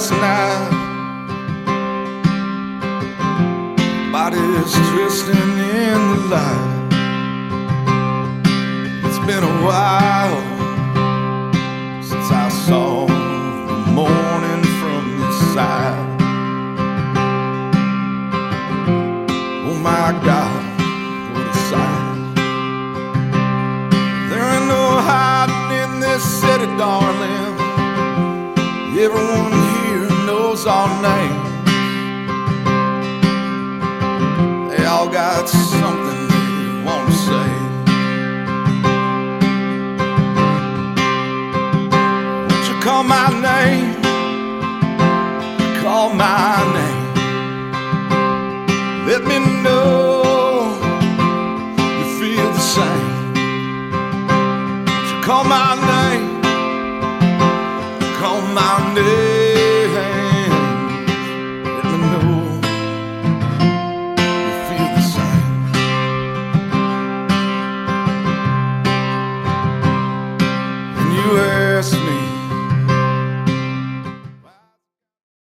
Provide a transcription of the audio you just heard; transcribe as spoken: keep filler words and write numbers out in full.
last night. Bodies twisting in the light. It's been a while since I saw the morning from your side. Oh my God, what a sight. There ain't no hiding in this city, darling. Everyone here knows our names. They all got something they want to say. Won't you call my name? Call my name. Let me know you feel the same. Won't you call my name?